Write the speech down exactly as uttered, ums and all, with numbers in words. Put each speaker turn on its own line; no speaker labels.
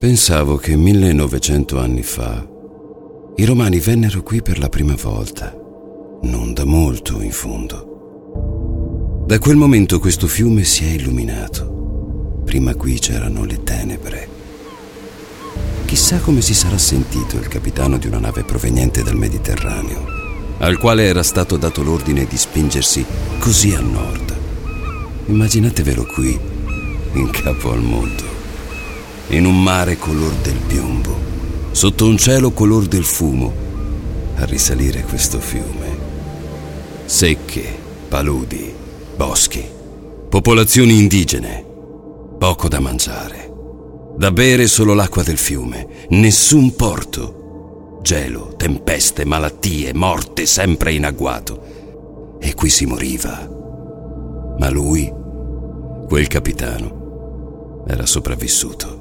Pensavo che millenovecento anni fa i romani vennero qui per la prima volta, non da molto in fondo. Da quel momento questo fiume si è illuminato. Prima qui c'erano le tenebre. Chissà come si sarà sentito il capitano di una nave proveniente dal Mediterraneo, al quale era stato dato l'ordine di spingersi così a nord. Immaginatevelo qui, in capo al mondo, in un mare color del piombo, sotto un cielo color del fumo, a risalire questo fiume. Secche, paludi, boschi, popolazioni indigene, poco da mangiare, da bere solo l'acqua del fiume, nessun porto, gelo, tempeste, malattie, morte sempre in agguato. E qui si moriva. Ma lui, quel capitano, era sopravvissuto.